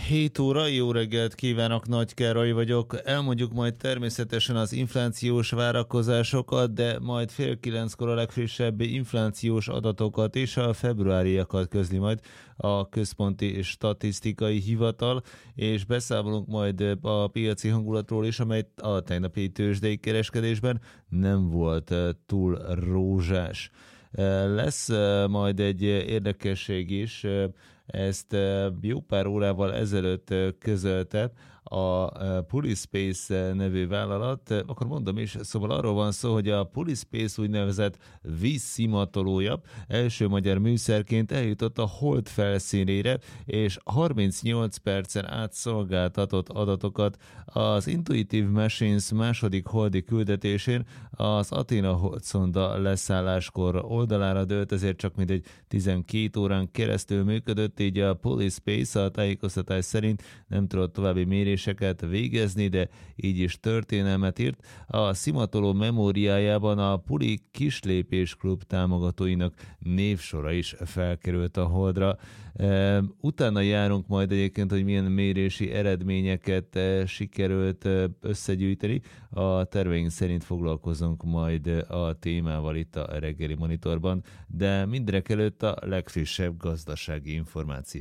7 óra, jó reggelt kívánok, Nagy Károly vagyok. Elmondjuk majd természetesen az inflációs várakozásokat, de majd fél 9-kor a legfrissebb inflációs adatokat és a februáriakat közli majd a Központi Statisztikai Hivatal, és beszámolunk majd a piaci hangulatról is, amely a tegnapi tőzsdei kereskedésben nem volt túl rózsás. Lesz majd egy érdekesség is, ezt jó pár órával ezelőtt közölte a Pulispace nevű vállalat. Akkor mondom is, szóval arról van szó, hogy a Pulispace úgynevezett vízszimatolója első magyar műszerként eljutott a hold felszínére, és 38 percen át szolgáltatott adatokat az Intuitive Machines második holdi küldetésén az Athena holdszonda leszálláskor oldalára dőlt, ezért csak mindegy 12 órán keresztül működött, így a Pulispace a tájékoztatás szerint nem tudott további méréseket végezni, de így is történelmet írt. A szimatoló memóriájában a Puli Kislépés Klub támogatóinak névsora is felkerült a holdra. Utána járunk majd egyébként, hogy milyen mérési eredményeket sikerült összegyűjteni. A terveink szerint foglalkozunk majd a témával itt a reggeli monitorban, de mindenek előtt a legfrissebb gazdasági információ.